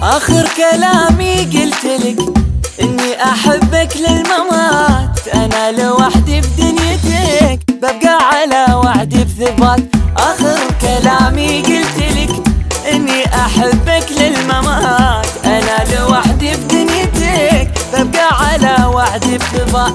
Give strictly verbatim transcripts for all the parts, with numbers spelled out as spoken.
آخر كلامي قلتلك إني أحبك للممات، أنا لوحدي في دنيتك ببقى على وعدي بثبات. آخر كلامي قلتلك إني أحبك للممات، أنا لوحدي في دنيتك ببقى على وعدي بثبات.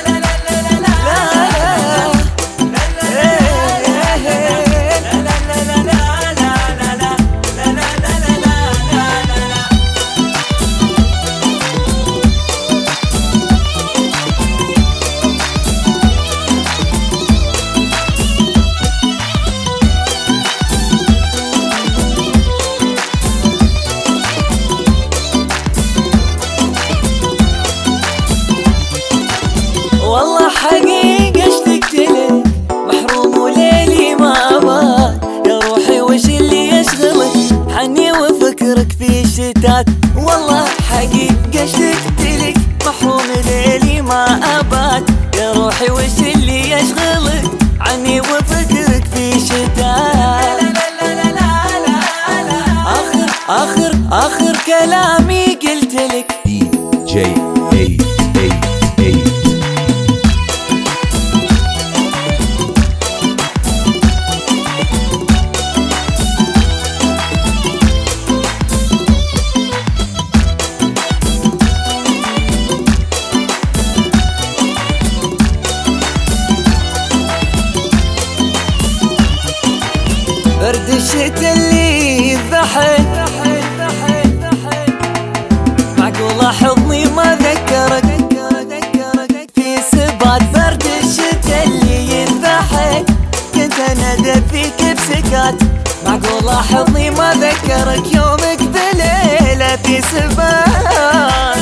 والله حقيقة اشتقتلك محروم وليلي ما أبات، يا روحي وش اللي يشغلك حني وفكرك في الشتات. والله حقيقة اشتقتلك محروم ليلي ما أبات، يا روحي وش اللي يشغلك عني وفكرك في الشتات. آخر آخر آخر كلامي قلتلك دي جي اي اي اي برد الشتا اللي يضحك، معقولة حضني ما ذكرك في سبات. برد الشتا اللي يضحك كنت انادى فيك بسكات، معقولة حضني ما ذكرك يومك بليلة في سبات.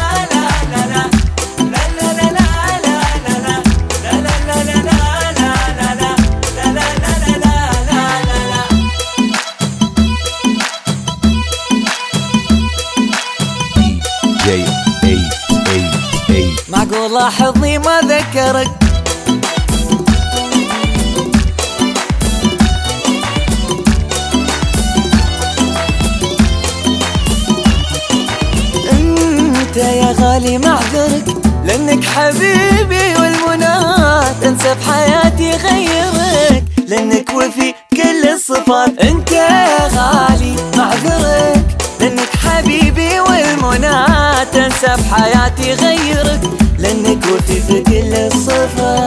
جي اي اي اي معقولة حضني ما ذكرك. انت يا غالي معذرك لانك حبيبي والمنات، انسى بحياتي غيرك لانك وفي كل الصفات. انت يا غالي معذرك لانك حبيبي والمنات، انسى بحياتي غيرك لانك وفي في كل الصفات.